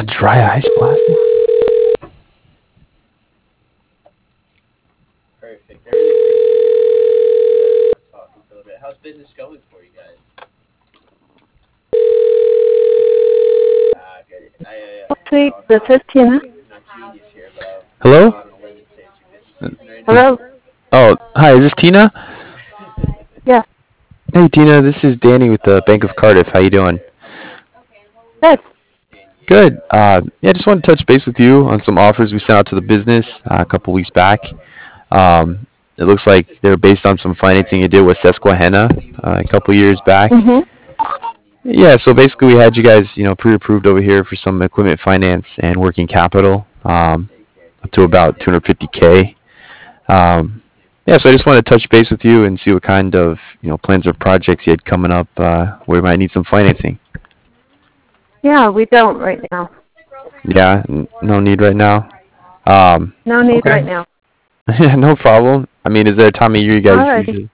Dry ice blasting? Perfect. Everything talk a little bit. How's business going for you guys? Good. Sweet, this is Tina. Not genius here, but Hello? I'm on a limb and say it's your busy season right now. Hello? Oh, hi, is this Tina? Yeah, Hey, Tina, this is Danny with the Bank of Cardiff. How you doing? good. Good. Yeah, just wanted to touch base with you on some offers we sent out to the business a couple weeks back. It looks like they're based on some financing you did with Susquehanna a couple years back. Mhm. Yeah, so basically we had you guys, pre-approved over here for some equipment finance and working capital, up to about 250K. Yeah, so I just wanted to touch base with you and see what kind of, plans or projects you had coming up where you might need some financing. Yeah, we don't right now. Yeah, no need right now. Um, No need right okay. now. Yeah, no problem. I mean, is there a time of year you guys Alrighty. usually?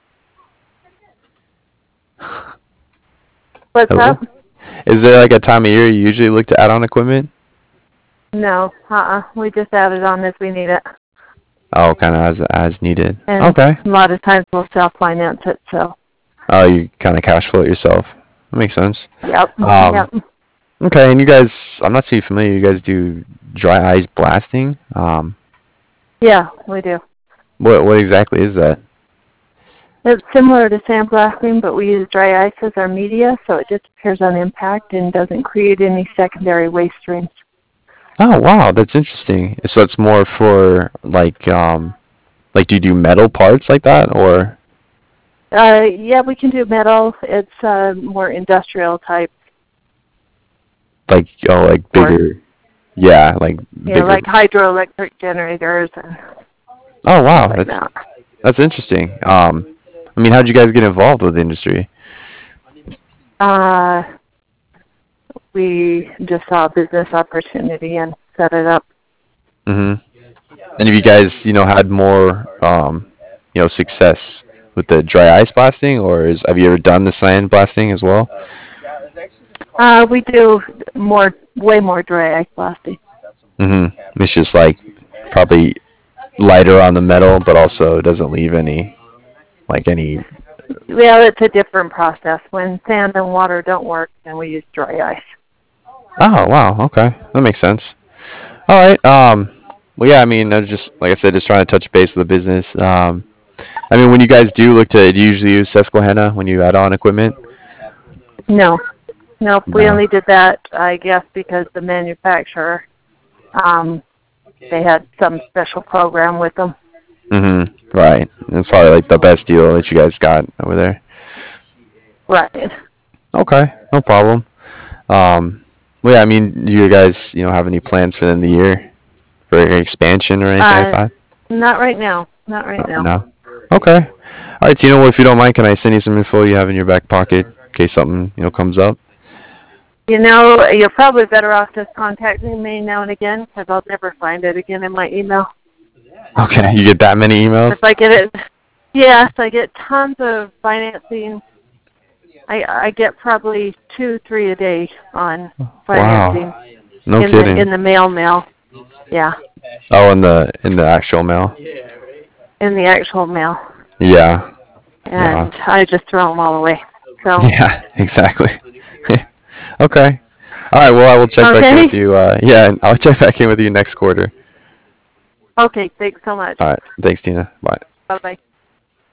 What's Hello? up? Is there like a time of year you usually look to add on equipment? No. We just add it on as we need it. Oh, kind of as needed. And Okay. a lot of times we'll self-finance it, so. Oh, you kind of cash flow it yourself. That makes sense. Yep. Um, Yep. okay, and you guys, I'm not too familiar. You guys do dry ice blasting. Yeah, we do. What exactly is that? It's similar to sandblasting, but we use dry ice as our media, so it just appears on impact and doesn't create any secondary waste streams. Oh, wow, that's interesting. So it's more for like do you do metal parts like that or Yeah, we can do metal. It's more industrial type like work. bigger? Yeah, like bigger. Like hydroelectric generators and Oh, wow, stuff like that. that's interesting. I mean, how'd you guys get involved with the industry? Uh, we just saw a business opportunity and set it up. Mm-hmm. And have you guys, had more, success with the dry ice blasting, or have you ever done the sand blasting as well? We do way more dry ice blasting. Mm-hmm. It's just like probably lighter on the metal, but also doesn't leave any. Well, it's a different process. When sand and water don't work, then we use dry ice. Oh, wow. Okay, that makes sense. All right. Well, yeah. I mean, I was just like I said, just trying to touch base with the business. I mean, when you guys do you usually use Susquehanna when you add on equipment? No, nope. We No. only did that, I guess, because the manufacturer, um, they had some special program with them. Mm-hmm. Right. It's probably like the best deal that you guys got over there. Right. Okay, no problem. Well, yeah, I mean, do you guys, have any plans for the end of the year for expansion or anything like Uh, that? Not right now. Not right now. No. Okay. All right, Tina. Well, if you don't mind, can I send you some info you have in your back pocket in case something, comes up? You're probably better off just contacting me now and again because I'll never find it again in my email. Okay. You get that many If emails? I get it, yes, I get tons of financing. I get probably 2, 3 a day on financing Wow. No kidding. in the mail. Yeah, Oh, in the actual mail. in the actual mail, Yeah. and Wow. I just throw them all away. So Yeah. Exactly. Okay. All right. Well, I will check back in with okay, you. Yeah, and I'll check back in with you next quarter. okay. Thanks so much. All right. Thanks, Tina. Bye. Bye bye.